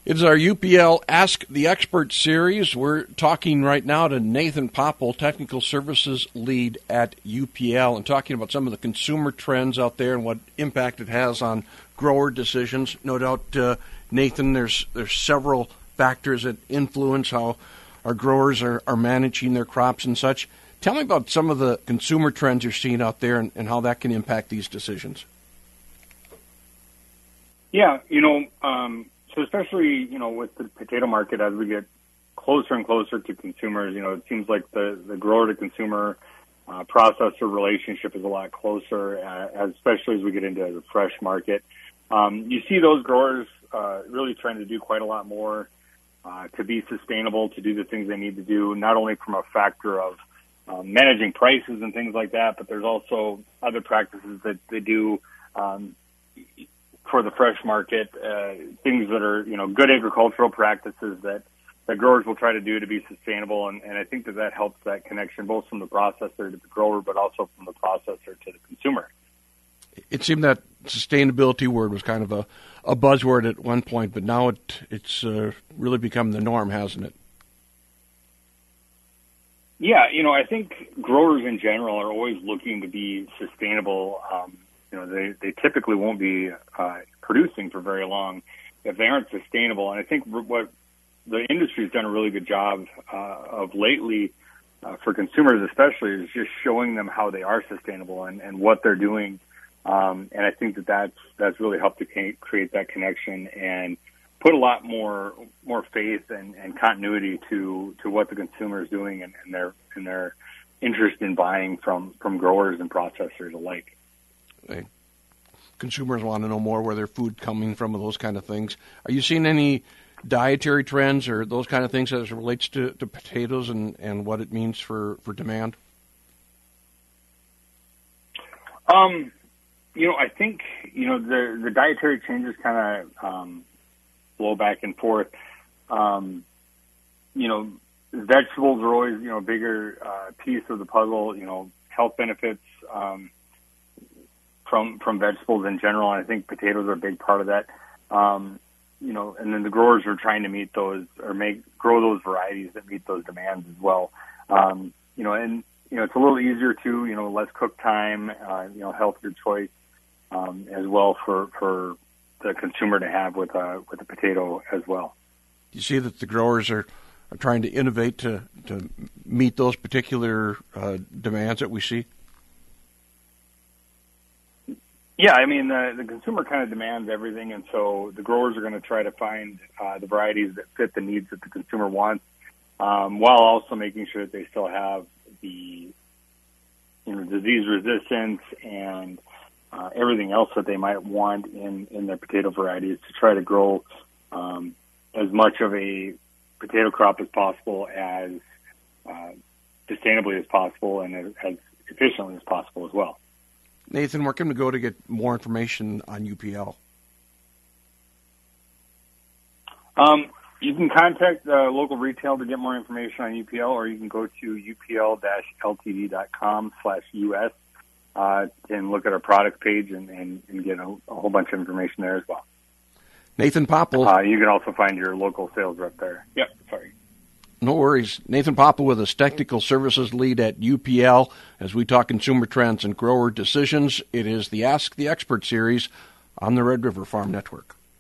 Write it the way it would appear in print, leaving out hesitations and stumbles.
It's our UPL Ask the Expert series. We're talking right now to Nathan Popple, Technical Services Lead at UPL, and talking about some of the consumer trends out there and what impact it has on grower decisions. No doubt, Nathan, there's several factors that influence how our growers are managing their crops and such. Tell me about some of the consumer trends you're seeing out there and how that can impact these decisions. Yeah, so especially, with the potato market, as we get closer and closer to consumers, it seems like the grower to consumer processor relationship is a lot closer, especially as we get into the fresh market. You see those growers really trying to do quite a lot more to be sustainable, to do the things they need to do, not only from a factor of managing prices and things like that, but there's also other practices that they do for the fresh market, things that are, good agricultural practices that growers will try to do to be sustainable. And I think that helps that connection both from the processor to the grower, but also from the processor to the consumer. It seemed that sustainability word was kind of a buzzword at one point, but now it's really become the norm, hasn't it? Yeah, I think growers in general are always looking to be sustainable. They typically won't be producing for very long if they aren't sustainable. And I think what the industry has done a really good job of lately, for consumers especially, is just showing them how they are sustainable and what they're doing. And I think that's really helped to create that connection and put a lot more faith and continuity to what the consumer is doing and their interest in buying from growers and processors alike. Consumers want to know more where their food coming from and those kind of things. Are you seeing any dietary trends or those kind of things as it relates to potatoes and what it means for demand? I think, the dietary changes kind of flow back and forth. Vegetables are always, a bigger piece of the puzzle, health benefits from vegetables in general. And I think potatoes are a big part of that. And then the growers are trying to meet those or grow those varieties that meet those demands as well. It's a little easier too, less cook time, healthier choice as well for the consumer to have with a potato as well. You see that the growers are trying to innovate to meet those particular demands that we see? Yeah, I mean, the consumer kind of demands everything, and so the growers are going to try to find the varieties that fit the needs that the consumer wants, while also making sure that they still have the disease resistance and everything else that they might want in their potato varieties to try to grow as much of a potato crop as possible, as sustainably as possible, and as efficiently as possible as well. Nathan, where can we go to get more information on UPL? You can contact local retail to get more information on UPL, or you can go to upl-ltd.com/US and look at our product page and get a whole bunch of information there as well. Nathan Popple. You can also find your local sales rep there. Yep, sorry. No worries. Nathan Popple with us, Technical Services Lead at UPL. As we talk consumer trends and grower decisions, it is the Ask the Expert series on the Red River Farm Network.